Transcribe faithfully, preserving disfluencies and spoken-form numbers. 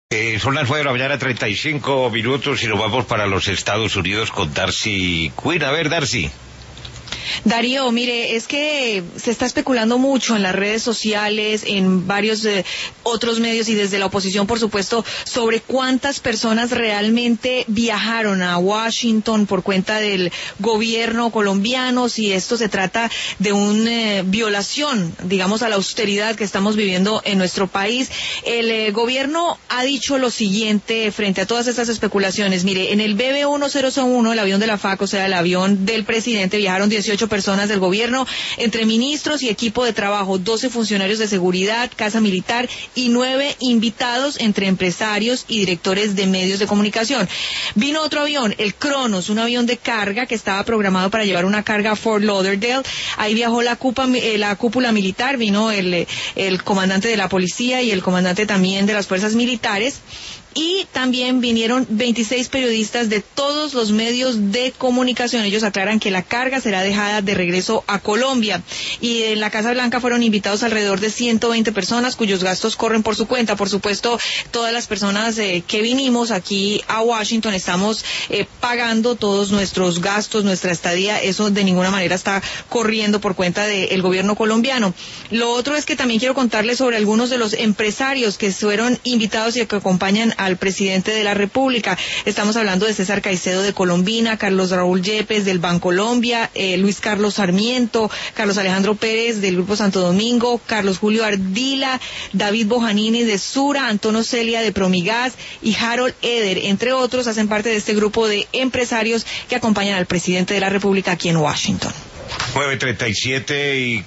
Eh, son las nueve de la mañana, treinta y cinco minutos, y nos vamos para los Estados Unidos con Darcy Quinn. A ver, Darcy. Darío, mire, es que se está especulando mucho en las redes sociales, en varios eh, otros medios y desde la oposición, por supuesto, sobre cuántas personas realmente viajaron a Washington por cuenta del gobierno colombiano, si esto se trata de una eh, violación, digamos, a la austeridad que estamos viviendo en nuestro país. El eh, gobierno ha dicho lo siguiente frente a todas estas especulaciones. Mire, en el B B uno cero cero uno, el avión de la F A C, o sea, el avión del presidente, viajaron dieciocho personas del gobierno, entre ministros y equipo de trabajo, doce funcionarios de seguridad, casa militar y nueve invitados entre empresarios y directores de medios de comunicación. Vino otro avión, el Cronos, un avión de carga que estaba programado para llevar una carga a Fort Lauderdale. Ahí viajó la, cupa, eh, la cúpula militar, vino el, el comandante de la policía y el comandante también de las fuerzas militares. Y también vinieron veintiséis periodistas de todos los medios de comunicación. Ellos aclaran que la carga será dejada de regreso a Colombia. Y en la Casa Blanca fueron invitados alrededor de ciento veinte personas cuyos gastos corren por su cuenta. Por supuesto, todas las personas eh, que vinimos aquí a Washington estamos eh, pagando todos nuestros gastos, nuestra estadía. Eso de ninguna manera está corriendo por cuenta del gobierno colombiano. Lo otro es que también quiero contarles sobre algunos de los empresarios que fueron invitados y que acompañan al presidente de la República. Estamos hablando de César Caicedo de Colombina, Carlos Raúl Yepes del Bancolombia, eh, Luis Carlos Sarmiento, Carlos Alejandro Pérez del Grupo Santo Domingo, Carlos Julio Ardila, David Bojanini de Sura, Antonio Celia de Promigas y Harold Eder, entre otros, hacen parte de este grupo de empresarios que acompañan al presidente de la República aquí en Washington. nueve treinta y siete, y